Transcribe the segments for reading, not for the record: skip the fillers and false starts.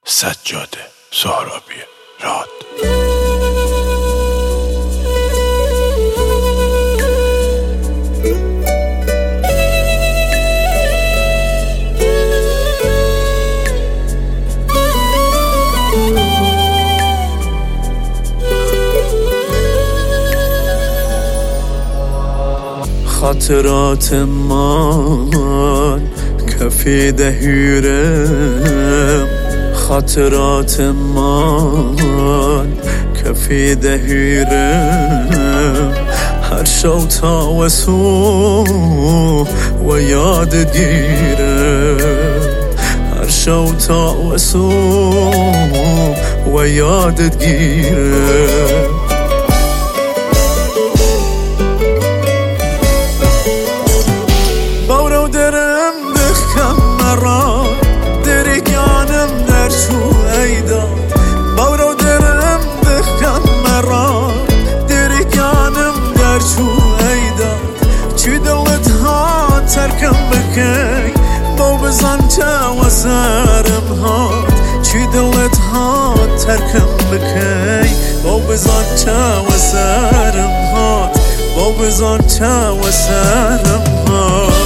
سجاده سهرابی راد. خاطرات من کفی دهیرم، خاطرات من کفی دهیرم، هر شو تا وسو و یاد گیرم، هر شو تا وسو و یاد گیرم. باورو درم بخم مرا درگانم در چو ایداد، باورو درم بخم مرا درگانم در چو ایداد، چی دلت ها ترکم بکی بو بزن تا سرم هات، چی دلت ها ترکم بکی بو بزن تا سرم هات، بو بزن تا سرم هات.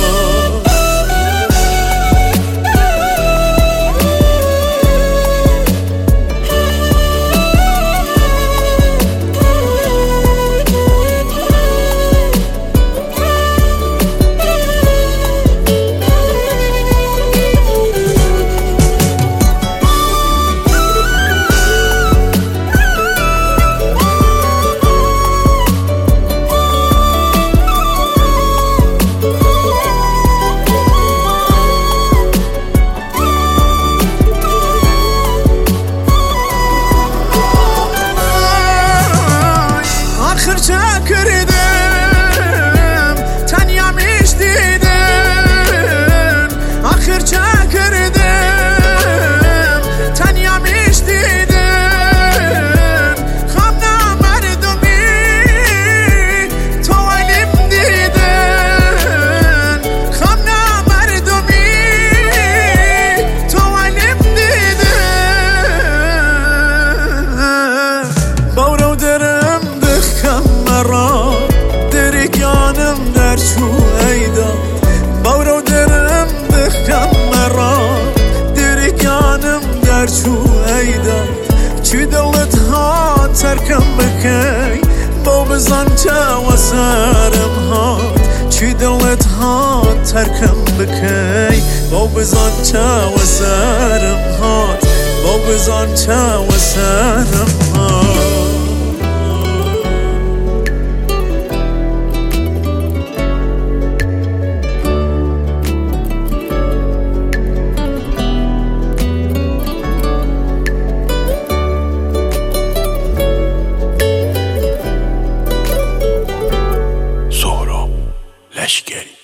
کردم تنیا میش دیدن، آخر چه کردم تنیا میش دیدن، خم نامردمی تو علم دیدن، خم نامردمی تو علم دیدن. باورو درم بخم مرا درگانم در چو ایداد، باورو درم بخم مرا درگانم در چو ایداد، چی دلت ها ترکم بکی بو بزن تا سرم هات، چی دلت ها ترکم بکی بو بزن تا سرم هات، بو بزن تا سرم هات. سهراب لشکری.